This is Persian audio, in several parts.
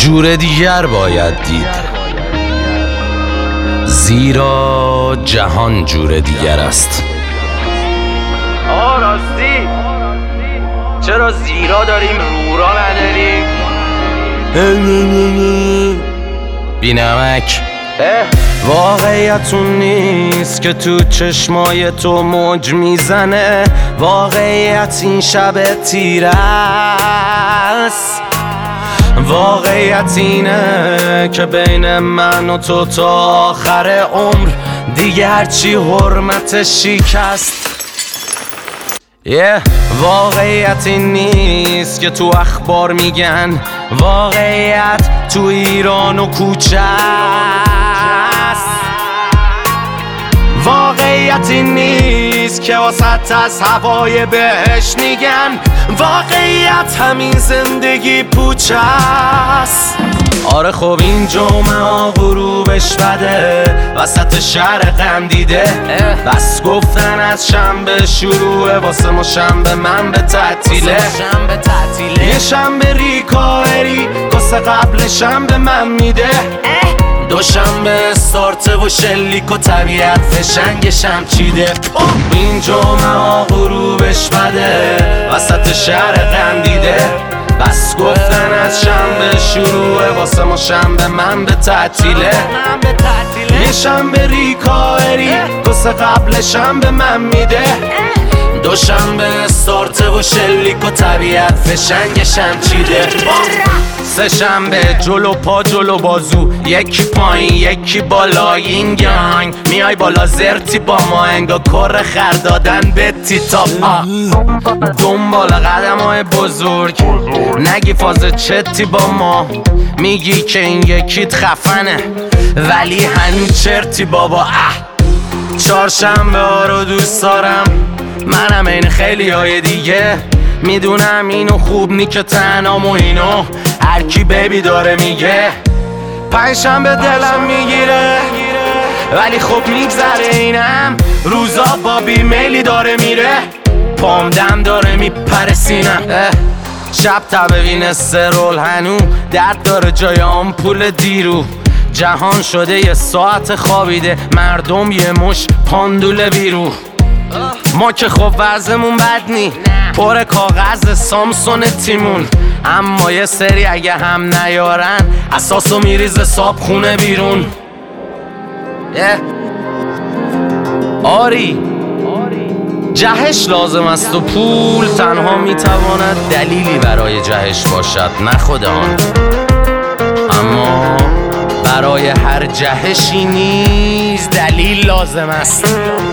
جور دیگر باید دید، زیرا جهان جور دیگر است. راستی چرا زیرا داریم رورا نداریم؟ بینمک واقعیت اون نیست که تو چشمای تو موج میزنه، واقعیت این شب تیره است. واقعیت اینه که بین من و تو تا آخر عمر دیگه هرچی حرمتش شکست. واقعیت این نیست که تو اخبار میگن، واقعیت تو ایران و کوچه است. واقعیت این نیست که وسط از هوای بهش میگن، واقعیت همین زندگی پوچه است. آره خب این جمعه ها غروبش بده، وسط شهر غم دیده، بس گفتن از شنبه شروعه، واسه ما شنبه من به تعطیله. یه شنبه ریکاوری کاسه قبل شنبه من میده، دوشنبه استارته و شلیک و طبیعت فشنگشم چیده. این جمعه ها غروبش بده، وسط شهر غم دیده، بس گفتن از شنبه شروعه، واسه ما شنبه من به تعطیله. یه شنبه ریکاوری کاسه قبل شنبه من میده، دوشنبه استارته و شلیک و طبیعت فشنگشم چیده. سه شنبه جلو پا جلو بازو، یکی پایین یکی بالا، این گنگ میای بالا زرتی با ما، انگا کر خر دادن به تیتاپ. دنبال قدم های بزرگ نگی فاز چتی با ما، میگی که این یکیت خفنه ولی هنوز چرتی بابا. چهارشنبه ها رو دوست دارم، منم این خیلی های دیگه، میدونم اینو خوب نی که تنام و اینو هر کی بیبی داره میگه. پنجشنبه دلم میگیره ولی خب میگذره، اینم روزا با بیمیلی داره میره، پام دم داره میپره سینم. شب تبوین استرول هنو درد داره جای آمپول دیرو، جهان شده یه ساعت خوابیده، مردم یه مش پاندول بیرو. ما که خب وضعمون بد نی، پر کاغذ سامسون تیمون، اما یه سری اگه هم نیارن اساسو میریز صاب خونه بیرون. آری جهش لازم است و پول تنها میتواند دلیلی برای جهش باشد، نه خود آن. اما برای هر جهشی نیز دلیل لازم است.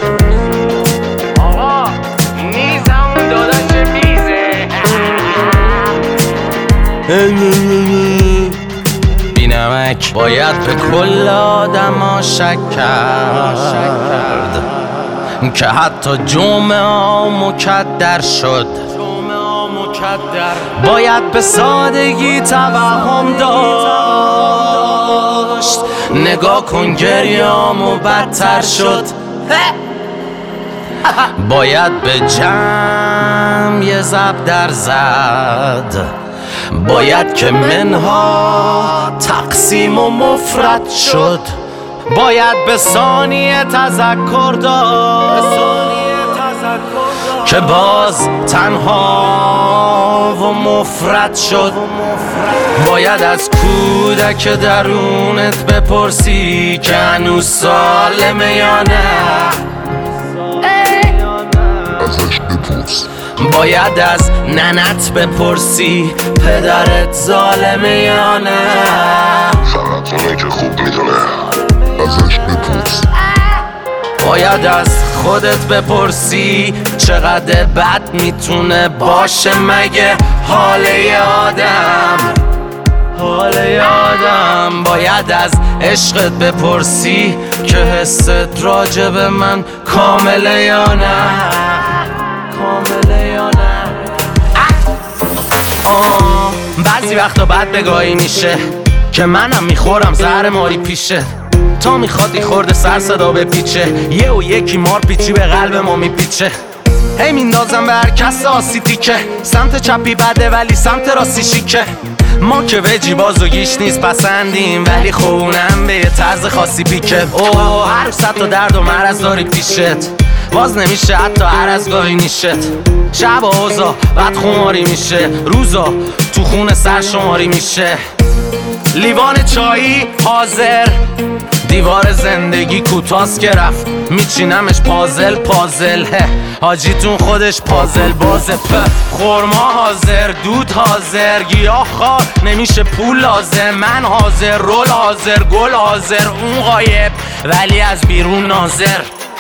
آقا نیز همون داداش میزه. بینمک باید به کل آدم شک کرد که حتی جمعه ها مکدر شد. باید به سادگی توهم داشت، نگاه کن گریه‌امو بدتر شد. باید به جمع یه ضرب در زد، باید که منها تقسیم و مفرد شد، باید به ثانیه تذکر داشت که باز تنها و مفرد شد. باید از کودک درونت بپرسی که هنوز سالمه یا نه، ازش بپرس. باید از ننت بپرسی پدرت ظالمه یا نه، فقط اونه که خوب میدونه. ازش بپرس. باید از خودت بپرسی چقدر بد میتونه باشه مگه حال آدم. باید از عشقت بپرسی که حست راجع به من کامله یا نه. بعضی وقتا بد بگاهی میشه که منم میخورم زهر ماری پیشه، تا میخواد ای خورده سر صدا بپیچه، یه و یکی مار پیچی به قلب ما میپیچه. هی میندازم به هر کس آسی تیکه، سمت چپی بده ولی سمت راستی شیکه، ما که وجی باز و گیش نیست پسندیم، ولی خونم به یه طرز خاصی پیکه. اوه هر روز تا درد و مرض داری پیشت، باز نمیشه حتی هر از گاهی نیشت. شب و اوزا بعد خماری میشه، روزا تو خونه سرشماری میشه. لیوان چایی حاضر، دیوار زندگی کوتاست که رفت میچینمش پازل پازل. حاجیتون خودش پازل بازه. خورما حاضر، دود حاضر، گیاه خار نمیشه پول لازم. من حاضر، رول حاضر، گل حاضر، اون غایب ولی از بیرون ناظر.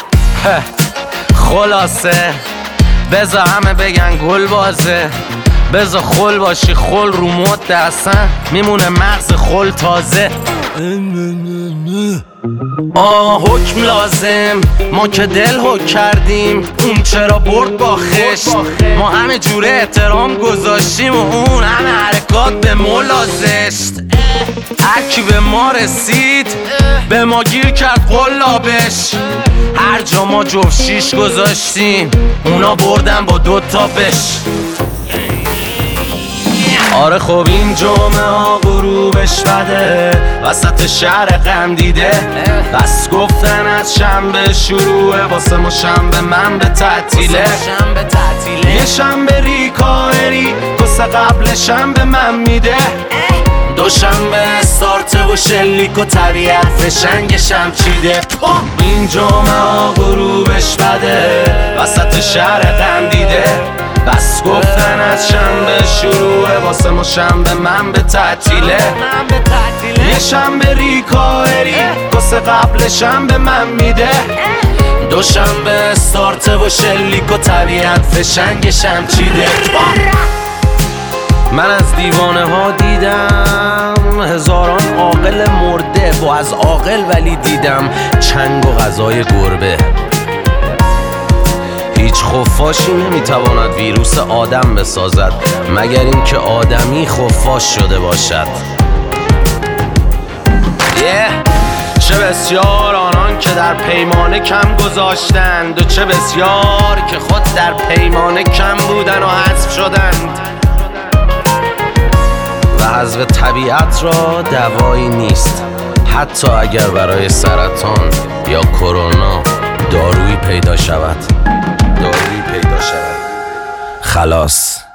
خلاصه بذار همه بگن گل بازه، بذار خل باشی خل رو مد اصلا میمونه مغز خل تازه. حکم لازم، ما که دل حک کردیم، اون چرا برد با خشت. ما همه جوره احترام گذاشتیم و اون همه حرکات به مولا زشت. هرکی به ما رسید به ما گیر کرد قلابش. هر جا ما جفت شیش گذاشتیم اونا بردن با 2 تا بش. آره خب این جمعه ها غروبش بده، وسط شهر غم دیده. بس گفتن از شنبه شروعه، واسه ما شنبه من به تعطیله. یه شنبه ریکایری کسه قبل شنبه من میده. دوشنبه استارته و شلیک و طبیعت فشنگشم چیده. این جمعه ها غروبش بده، وسط شهر غم دیده. بس گفتن از شنبه شروعه، واسه ما شنبه من به تعطیله. یه شنبه ریکایری کسه قبل شنبه من میده. دوشنبه استارته و شلیک و طبیعت فشنگشم چیده. من از دیوانه ها دیدم هزاران عاقل مرده، و از عاقل ولی دیدم چنگ و غذای گربه. هیچ خفاشی نمیتواند ویروس آدم بسازد مگر اینکه آدمی خفاش شده باشد. چه بسیار آنان که در پیمانه کم گذاشتند، و چه بسیار که خود در پیمانه کم بودن و حذف شدند. و حذف طبیعت را دوایی نیست، حتی اگر برای سرطان یا کرونا دارویی پیدا شود. خلاص.